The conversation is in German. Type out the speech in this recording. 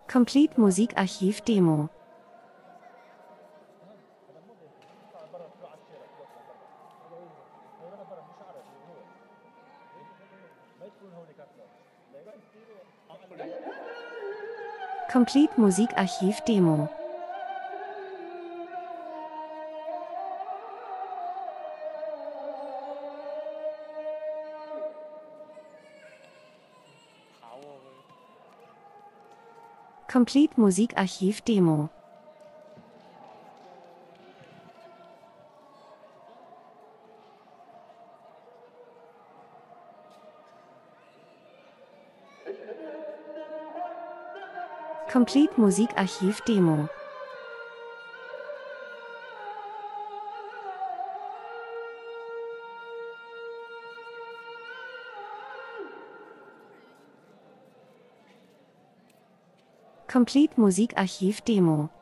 Complete Musikarchiv Demo. Complete Musikarchiv Demo. Complete Musikarchiv Demo. Complete Musikarchiv Demo. Complete Musikarchiv Demo.